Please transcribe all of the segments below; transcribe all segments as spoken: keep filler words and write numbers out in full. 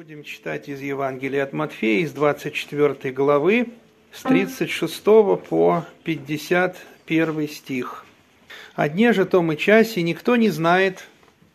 Будем читать из Евангелия от Матфея, из двадцать четвёртой главы, с тридцать шестого по пятьдесят первый стих. «О дне же том и часе никто не знает,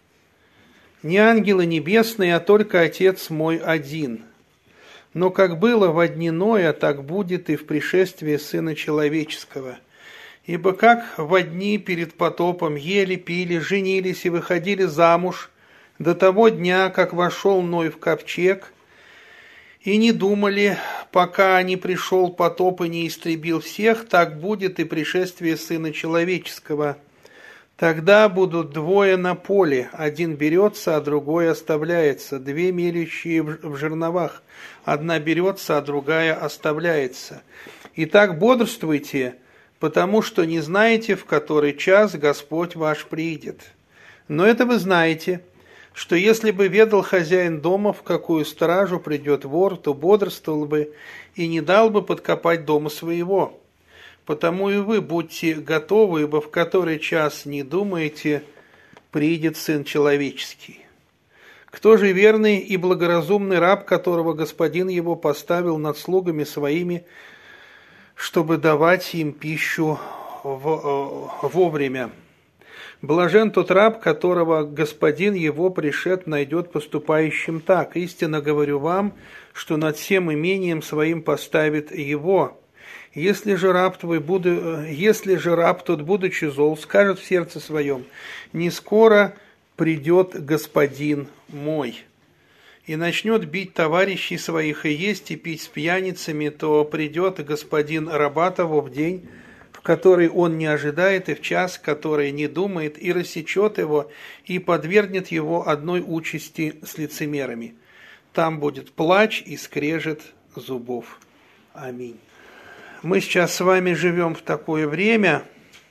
ни ангелы небесные, а только Отец мой один. Но как было во дни Ноя, так будет и в пришествии Сына Человеческого. Ибо как во дни перед потопом ели, пили, женились и выходили замуж, до того дня, как вошел Ной в ковчег, и не думали, пока не пришел потоп и не истребил всех, так будет и пришествие Сына Человеческого. Тогда будут двое на поле, один берется, а другой оставляется, две мелющие в жерновах, одна берется, а другая оставляется. Итак, бодрствуйте, потому что не знаете, в который час Господь ваш приидет. Но это вы знаете, что если бы ведал хозяин дома, в какую стражу придет вор, то бодрствовал бы и не дал бы подкопать дома своего. Потому и вы будьте готовы, ибо в который час не думаете, приидет Сын Человеческий. Кто же верный и благоразумный раб, которого господин его поставил над слугами своими, чтобы давать им пищу вовремя? Блажен тот раб, которого господин его пришед найдет поступающим так. Истинно говорю вам, что над всем имением своим поставит его. Если же раб твой, буду, если же раб тот, будучи зол, скажет в сердце своем: не скоро придет господин мой, и начнет бить товарищей своих и есть и пить с пьяницами, то придет господин раба того в день, в который он не ожидает, и в час, который не думает, и рассечет его, и подвергнет его одной участи с лицемерами. Там будет плач и скрежет зубов. Аминь». Мы сейчас с вами живем в такое время,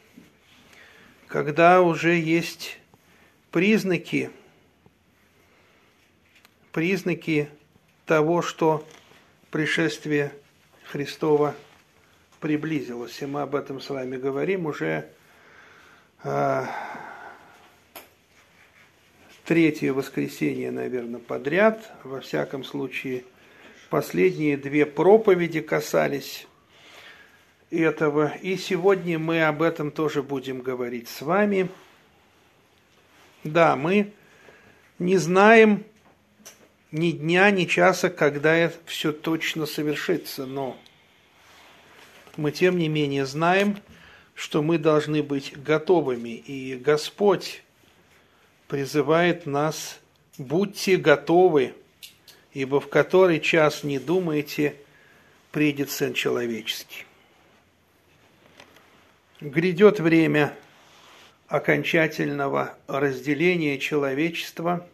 когда уже есть признаки, признаки того, что пришествие Христова приблизилось. И мы об этом с вами говорим уже э, третье воскресенье, наверное, подряд. Во всяком случае, последние две проповеди касались этого. И сегодня мы об этом тоже будем говорить с вами. Да, мы не знаем ни дня, ни часа, когда это все точно совершится, но мы, тем не менее, знаем, что мы должны быть готовыми. И Господь призывает нас: будьте готовы, ибо в который час не думаете, придет Сын Человеческий. Грядет время окончательного разделения человечества.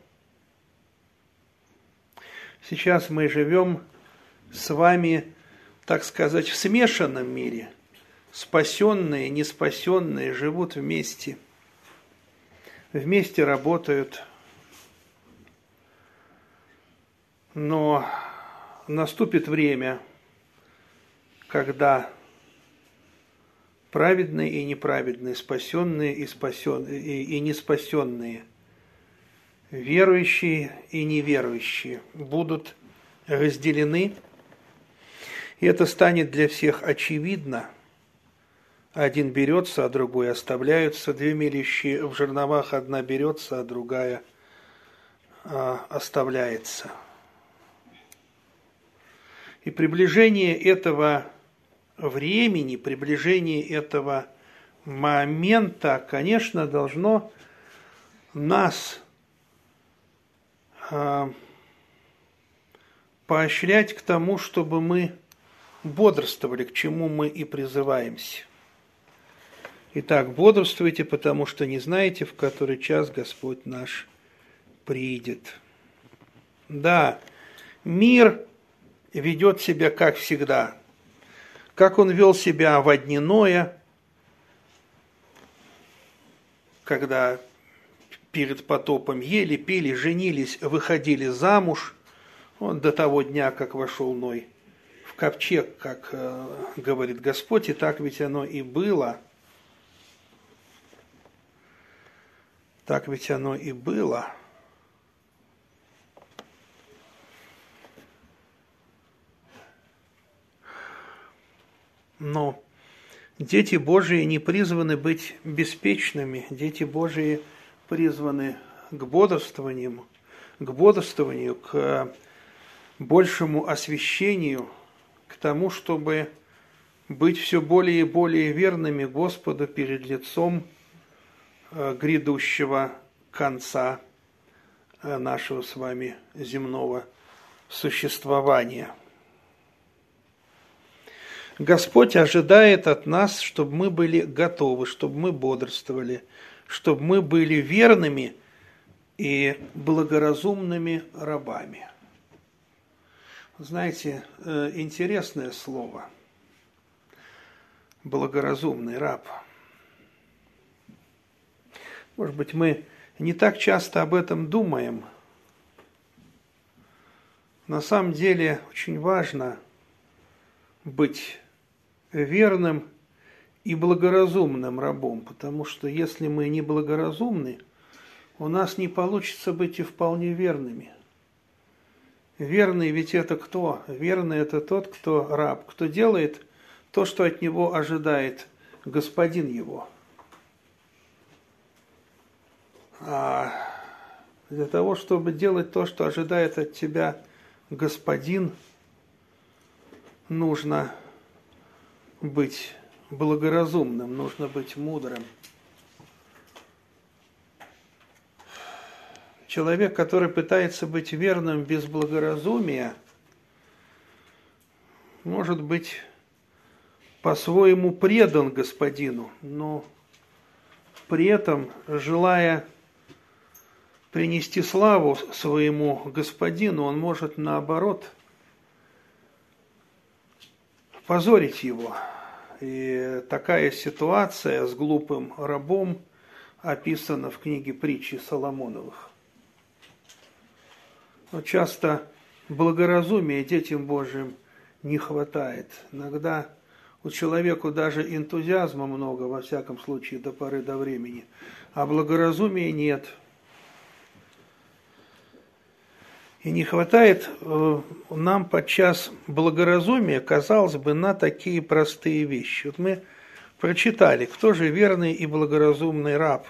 Сейчас мы живем с вами, так сказать, в смешанном мире. Спасенные, неспасенные живут вместе. Вместе работают. Но наступит время, когда праведные и неправедные, спасенные и, спасен... и, и неспасенные, верующие и неверующие будут разделены. И это станет для всех очевидно. Один берется, а другой оставляются. Две мелющие в жерновах, одна берется, а другая а, оставляется. И приближение этого времени, приближение этого момента, конечно, должно нас э, поощрять к тому, чтобы мы бодрствовали, к чему мы и призываемся. Итак, бодрствуйте, потому что не знаете, в который час Господь наш приидет. Да, мир ведет себя как всегда. Как он вел себя во дни Ноя, когда перед потопом ели, пили, женились, выходили замуж, вот до того дня, как вошел Ной в ковчег, как э, говорит Господь, и так ведь оно и было. Так ведь оно и было. Но дети Божии не призваны быть беспечными, дети Божии призваны к бодрствованию, к бодрствованию, к большему освящению, к тому, чтобы быть все более и более верными Господу перед лицом грядущего конца нашего с вами земного существования. Господь ожидает от нас, чтобы мы были готовы, чтобы мы бодрствовали, чтобы мы были верными и благоразумными рабами. Знаете, интересное слово – благоразумный раб. Может быть, мы не так часто об этом думаем. На самом деле очень важно быть верным и благоразумным рабом, потому что если мы не благоразумны, у нас не получится быть и вполне верными. Верный ведь это кто? Верный это тот, кто раб, кто делает то, что от него ожидает господин его. А для того, чтобы делать то, что ожидает от тебя господин, нужно быть благоразумным, нужно быть мудрым. Человек, который пытается быть верным без благоразумия, может быть по-своему предан господину, но при этом, желая принести славу своему господину, он может наоборот позорить его. И такая ситуация с глупым рабом описана в книге притчи Соломоновых. Но часто благоразумия детям Божьим не хватает. Иногда у человека даже энтузиазма много, во всяком случае, до поры до времени, а благоразумия нет. И не хватает э, нам подчас благоразумия, казалось бы, на такие простые вещи. Вот мы прочитали, кто же верный и благоразумный раб.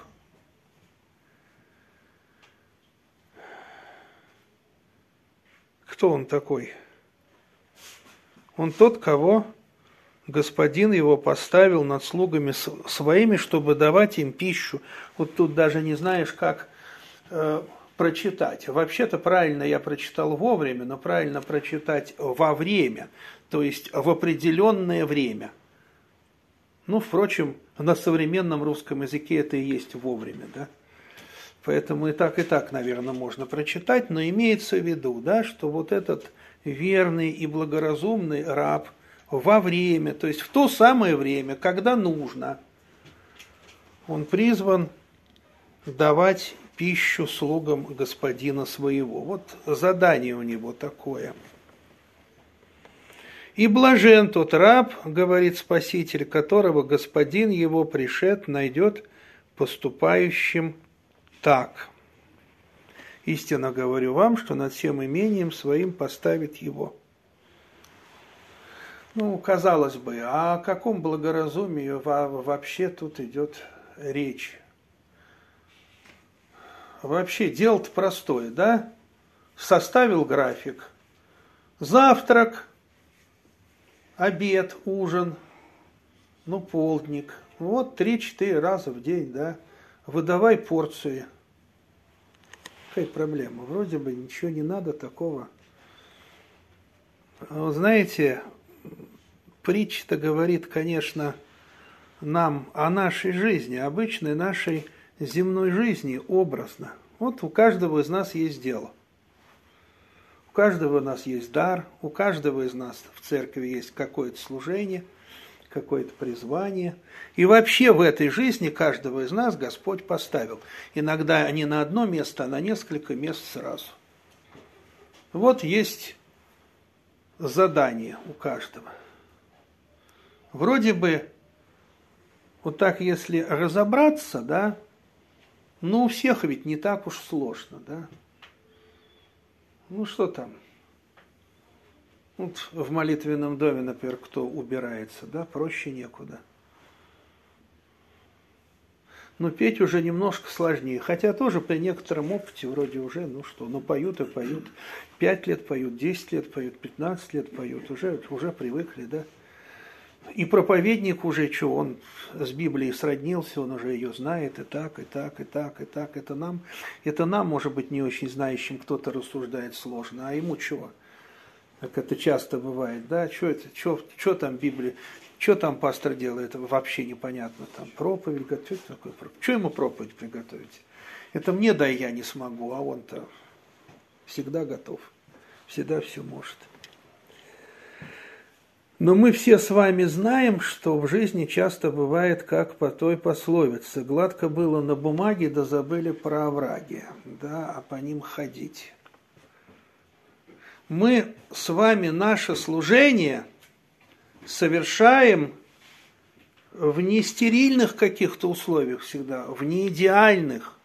Кто он такой? Он тот, кого господин его поставил над слугами своими, чтобы давать им пищу. Вот тут даже не знаешь, как э, прочитать. Вообще-то правильно я прочитал вовремя, но правильно прочитать во время, то есть в определенное время. Ну, впрочем, на современном русском языке это и есть вовремя, да? Поэтому и так, и так, наверное, можно прочитать, но имеется в виду, да, что вот этот верный и благоразумный раб во время, то есть в то самое время, когда нужно, он призван давать пищу слугам господина своего. Вот задание у него такое. «И блажен тот раб, — говорит Спаситель, — которого господин его пришед найдет поступающим так. Истинно говорю вам, что над всем имением своим поставит его». Ну, казалось бы, о каком благоразумии вообще тут идет речь? Вообще дело-то простое, да? Составил график. Завтрак, обед, ужин, ну, полдник. Вот три-четыре раза в день, да? Выдавай порции. Какая проблема? Вроде бы ничего не надо такого. Вы знаете, притча-то говорит, конечно, нам о нашей жизни, обычной нашей земной жизни образно. Вот у каждого из нас есть дело. У каждого из нас есть дар, у каждого из нас в церкви есть какое-то служение, какое-то призвание. И вообще в этой жизни каждого из нас Господь поставил. Иногда не на одно место, а на несколько мест сразу. Вот есть задание у каждого. Вроде бы, вот так если разобраться, да, ну у всех ведь не так уж сложно, да. Ну что там? Вот в молитвенном доме, например, кто убирается, да, проще некуда. Но петь уже немножко сложнее. Хотя тоже при некотором опыте вроде уже, ну что, ну поют и поют. Пять лет поют, десять лет поют, пятнадцать лет поют. Уже, уже привыкли, да. И проповедник уже что, он с Библией сроднился, он уже ее знает и так, и так, и так, и так. Это нам, это нам, может быть, не очень знающим кто-то рассуждает сложно, а ему чего? Как это часто бывает, да, что это, что там Библия, что там пастор делает, вообще непонятно, там проповедь готовит, что такое проповедь? Что ему проповедь приготовить? Это мне, да, я не смогу, а он-то всегда готов, всегда все может. Но мы все с вами знаем, что в жизни часто бывает, как по той пословице: гладко было на бумаге, да забыли про овраги, да, а по ним ходить. Мы с вами наше служение совершаем в нестерильных каких-то условиях всегда, в неидеальных.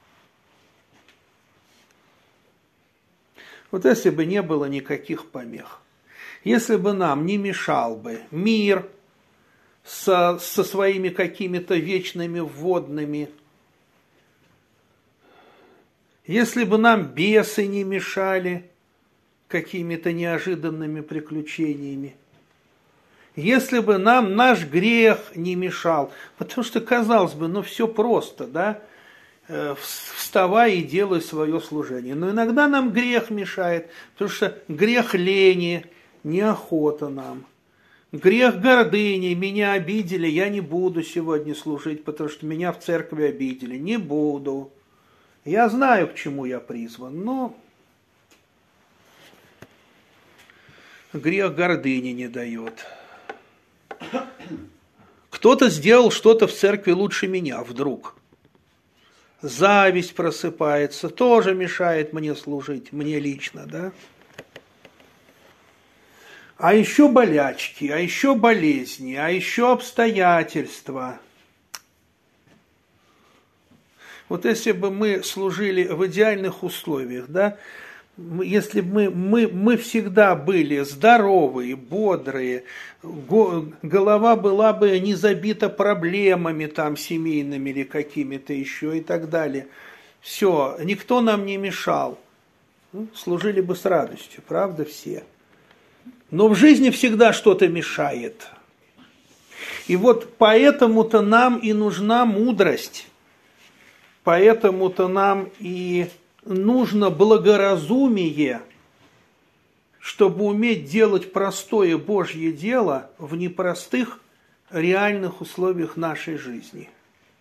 Вот если бы не было никаких помех, если бы нам не мешал бы мир со, со своими какими-то вечными вводными, если бы нам бесы не мешали какими-то неожиданными приключениями, если бы нам наш грех не мешал, потому что, казалось бы, ну все просто, да, вставай и делай свое служение. Но иногда нам грех мешает, потому что грех лени, неохота нам. Грех гордыни, меня обидели, я не буду сегодня служить, потому что меня в церкви обидели, не буду. Я знаю, к чему я призван, но грех гордыни не дает. Кто-то сделал что-то в церкви лучше меня вдруг. Зависть просыпается, тоже мешает мне служить, мне лично, да? А еще болячки, а еще болезни, а еще обстоятельства. Вот если бы мы служили в идеальных условиях, да, если бы мы, мы, мы всегда были здоровые, бодрые, голова была бы не забита проблемами там семейными или какими-то еще и так далее. Все, никто нам не мешал. Служили бы с радостью, правда, все. Но в жизни всегда что-то мешает. И вот поэтому-то нам и нужна мудрость. Поэтому-то нам и нужно благоразумие, чтобы уметь делать простое Божье дело в непростых реальных условиях нашей жизни.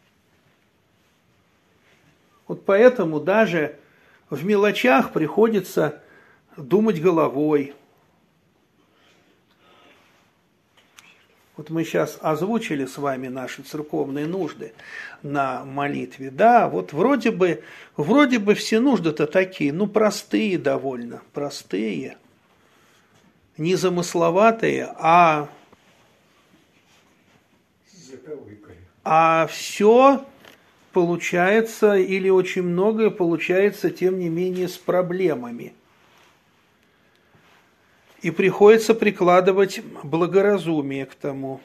Вот поэтому даже в мелочах приходится думать головой. Вот мы сейчас озвучили с вами наши церковные нужды на молитве. Да, вот вроде бы, вроде бы все нужды-то такие, ну простые довольно, простые, незамысловатые, а, а все получается, или очень многое получается, тем не менее, с проблемами. И приходится прикладывать благоразумие к тому.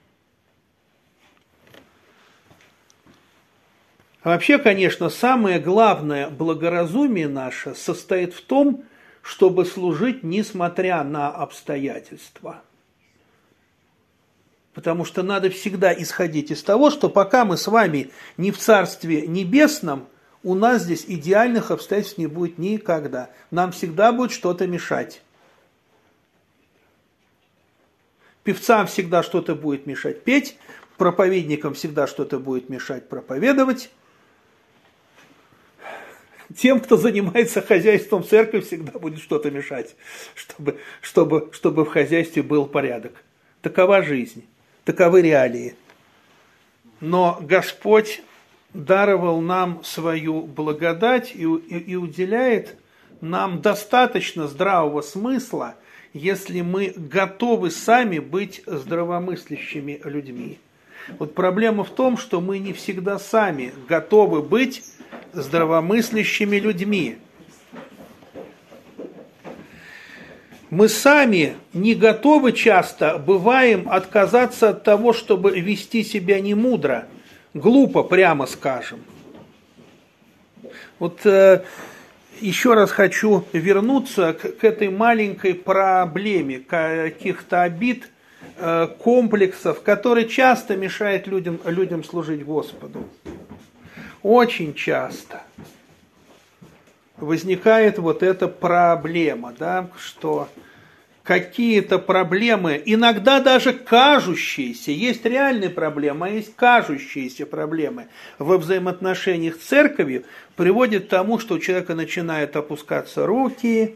А вообще, конечно, самое главное благоразумие наше состоит в том, чтобы служить несмотря на обстоятельства. Потому что надо всегда исходить из того, что пока мы с вами не в Царстве Небесном, у нас здесь идеальных обстоятельств не будет никогда. Нам всегда будет что-то мешать. Певцам всегда что-то будет мешать петь, проповедникам всегда что-то будет мешать проповедовать. Тем, кто занимается хозяйством церкви, всегда будет что-то мешать, чтобы, чтобы, чтобы в хозяйстве был порядок. Такова жизнь, таковы реалии. Но Господь даровал нам свою благодать и, и, и уделяет нам достаточно здравого смысла, если мы готовы сами быть здравомыслящими людьми. Вот проблема в том, что мы не всегда сами готовы быть здравомыслящими людьми. Мы сами не готовы часто, бываем, отказаться от того, чтобы вести себя не мудро, глупо, прямо скажем. Вот э, еще раз хочу вернуться к, к этой маленькой проблеме каких-то обид, э, комплексов, которые часто мешают людям, людям служить Господу. Очень часто возникает вот эта проблема, да, что какие-то проблемы, иногда даже кажущиеся, есть реальные проблемы, а есть кажущиеся проблемы во взаимоотношениях с церковью, приводят к тому, что у человека начинают опускаться руки,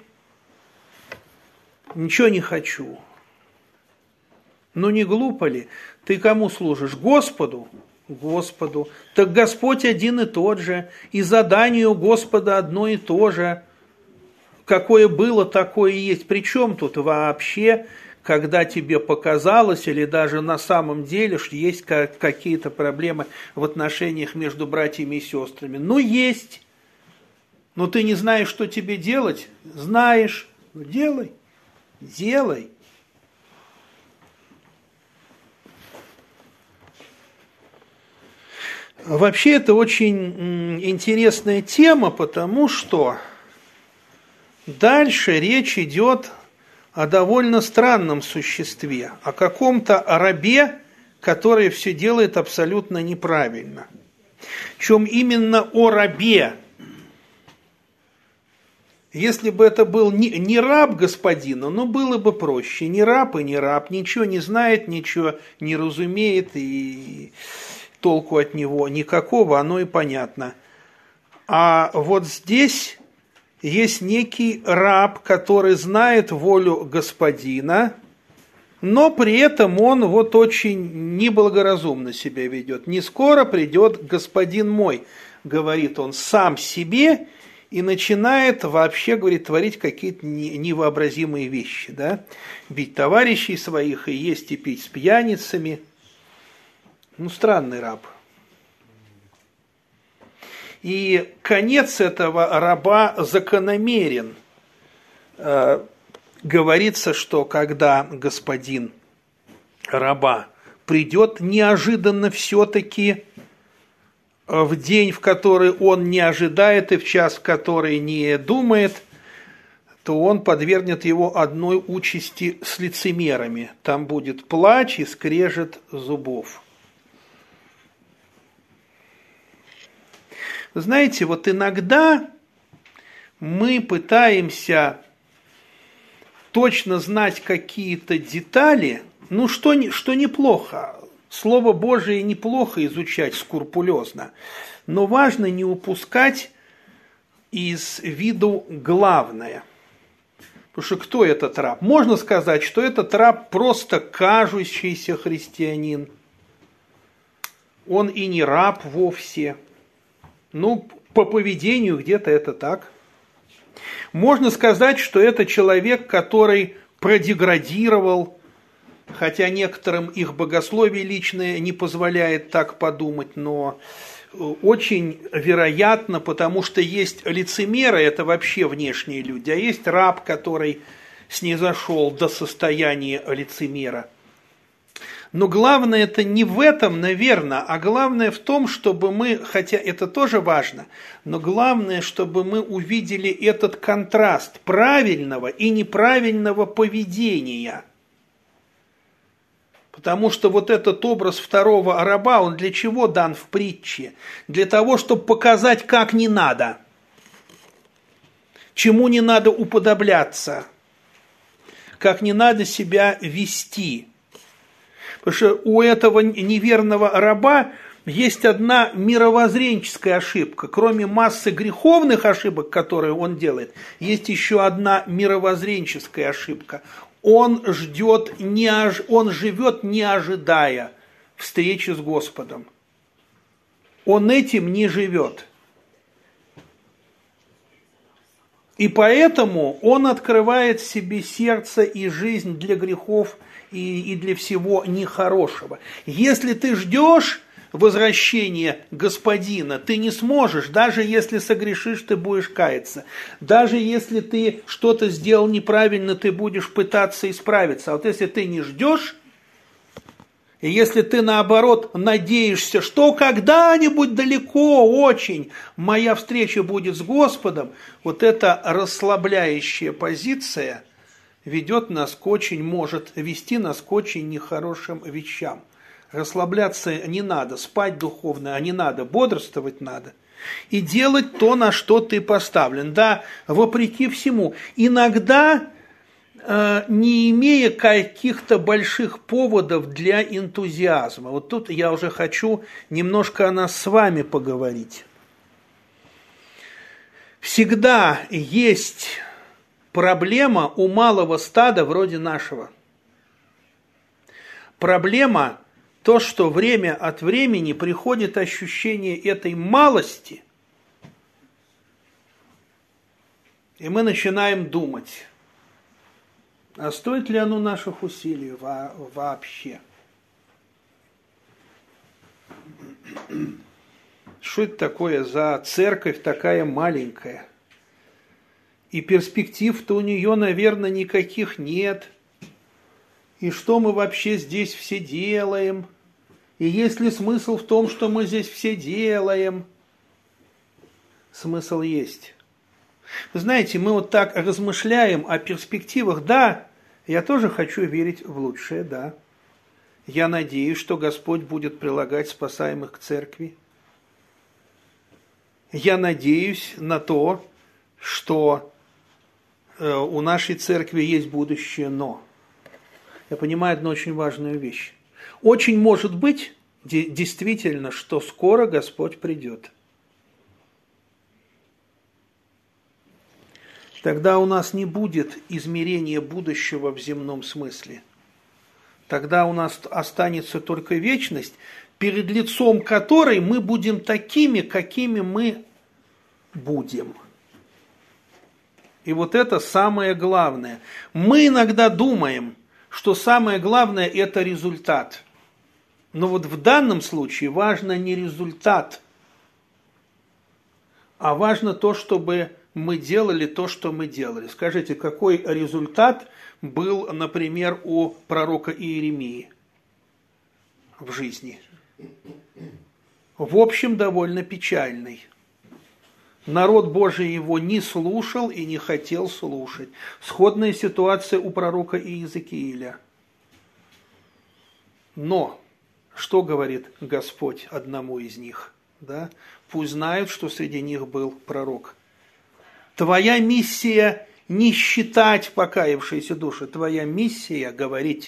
ничего не хочу. Ну не глупо ли? Ты кому служишь? Господу? Господу. Так Господь один и тот же, и задание у Господа одно и то же. Какое было, такое и есть. Причем тут вообще, когда тебе показалось, или даже на самом деле, что есть какие-то проблемы в отношениях между братьями и сестрами? Ну, есть. Но ты не знаешь, что тебе делать? Знаешь. Ну, делай. Делай. Вообще это очень интересная тема, потому что дальше речь идет о довольно странном существе, о каком-то рабе, который все делает абсолютно неправильно. Причем именно о рабе. Если бы это был не, не раб господина, но было бы проще. Не раб и не раб, ничего не знает, ничего не разумеет и толку от него никакого, оно и понятно. А вот здесь есть некий раб, который знает волю господина, но при этом он вот очень неблагоразумно себя ведет. «Не скоро придет господин мой», говорит он сам себе, и начинает вообще, говорит, творить какие-то невообразимые вещи. Да? Бить товарищей своих и есть и пить с пьяницами. Ну, странный раб. И конец этого раба закономерен. Э, говорится, что когда господин раба придет неожиданно все-таки в день, в который он не ожидает, и в час, в который не думает, то он подвергнет его одной участи с лицемерами. Там будет плач и скрежет зубов. Знаете, вот иногда мы пытаемся точно знать какие-то детали, ну, что, что неплохо. Слово Божие неплохо изучать скрупулезно, но важно не упускать из виду главное. Потому что кто этот раб? Можно сказать, что этот раб просто кажущийся христианин. Он и не раб вовсе. Ну, по поведению где-то это так. Можно сказать, что это человек, который продеградировал, хотя некоторым их богословие личное не позволяет так подумать, но очень вероятно, потому что есть лицемеры, это вообще внешние люди, а есть раб, который снизошел до состояния лицемера. Но главное это не в этом, наверное, а главное в том, чтобы мы, хотя это тоже важно, но главное, чтобы мы увидели этот контраст правильного и неправильного поведения. Потому что вот этот образ второго раба, он для чего дан в притче? Для того, чтобы показать, как не надо, чему не надо уподобляться, как не надо себя вести. Потому что у этого неверного раба есть одна мировоззренческая ошибка. Кроме массы греховных ошибок, которые он делает, есть еще одна мировоззренческая ошибка. Он ждет, не, он живет, не ожидая встречи с Господом. Он этим не живет. И поэтому он открывает себе сердце и жизнь для грехов и, и для всего нехорошего. Если ты ждешь возвращение Господина. Ты не сможешь, даже если согрешишь, ты будешь каяться. Даже если ты что-то сделал неправильно, ты будешь пытаться исправиться. А вот если ты не ждешь, и если ты, наоборот, надеешься, что когда-нибудь далеко очень моя встреча будет с Господом, вот эта расслабляющая позиция ведет нас к очень, может вести нас к очень нехорошим вещам. Расслабляться не надо, спать духовно, а не надо, бодрствовать надо. И делать то, на что ты поставлен. Да, вопреки всему. Иногда, э, не имея каких-то больших поводов для энтузиазма. Вот тут я уже хочу немножко о нас с вами поговорить. Всегда есть проблема у малого стада вроде нашего. Проблема то, что время от времени приходит ощущение этой малости, и мы начинаем думать, а стоит ли оно наших усилий вообще? Что это такое за церковь такая маленькая? И перспектив-то у нее, наверное, никаких нет. И что мы вообще здесь все делаем? И есть ли смысл в том, что мы здесь все делаем? Смысл есть. Вы знаете, мы вот так размышляем о перспективах. Да, я тоже хочу верить в лучшее, да. Я надеюсь, что Господь будет прилагать спасаемых к церкви. Я надеюсь на то, что у нашей церкви есть будущее, но я понимаю одну очень важную вещь. Очень может быть, действительно, что скоро Господь придет. Тогда у нас не будет измерения будущего в земном смысле. Тогда у нас останется только вечность, перед лицом которой мы будем такими, какими мы будем. И вот это самое главное. Мы иногда думаем, что самое главное – это результат. Но вот в данном случае важно не результат, а важно то, чтобы мы делали то, что мы делали. Скажите, какой результат был, например, у пророка Иеремии в жизни? В общем, довольно печальный. Народ Божий его не слушал и не хотел слушать. Сходная ситуация у пророка Иезекииля. Но что говорит Господь одному из них? Да? Пусть знают, что среди них был пророк. Твоя миссия не считать покаявшиеся души, твоя миссия говорить.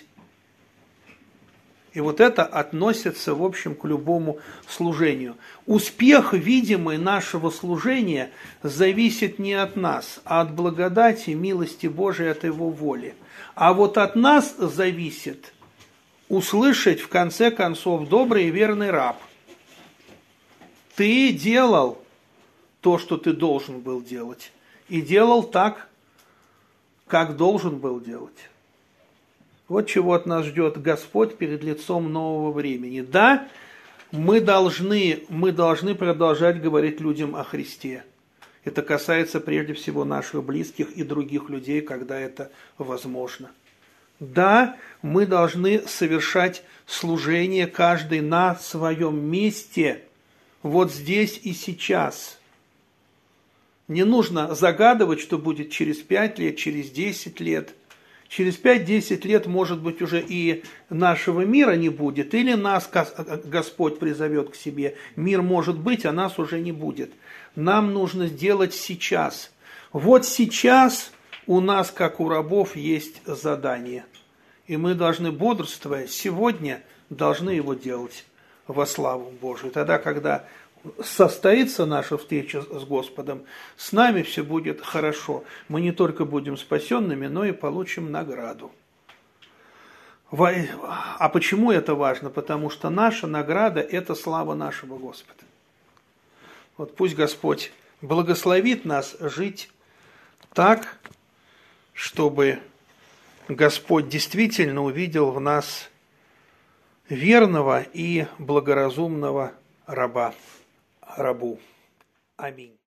И вот это относится, в общем, к любому служению. Успех видимый нашего служения зависит не от нас, а от благодати, милости Божией, от Его воли. А вот от нас зависит услышать, в конце концов, добрый и верный раб. Ты делал то, что ты должен был делать, и делал так, как должен был делать. Вот чего от нас ждет Господь перед лицом нового времени. Да, мы должны, мы должны продолжать говорить людям о Христе. Это касается прежде всего наших близких и других людей, когда это возможно. Да, мы должны совершать служение каждый на своем месте, вот здесь и сейчас. Не нужно загадывать, что будет через пять лет, через десять лет. Через пять-десять лет, может быть, уже и нашего мира не будет, или нас Господь призовет к себе. Мир может быть, а нас уже не будет. Нам нужно сделать сейчас. Вот сейчас у нас, как у рабов, есть задание. И мы должны, бодрствуя, сегодня должны его делать во славу Божию. Тогда, когда состоится наша встреча с Господом, с нами все будет хорошо. Мы не только будем спасенными, но и получим награду. А почему это важно? Потому что наша награда – это слава нашего Господа. Вот пусть Господь благословит нас жить так, чтобы Господь действительно увидел в нас верного и благоразумного раба, рабу. Аминь.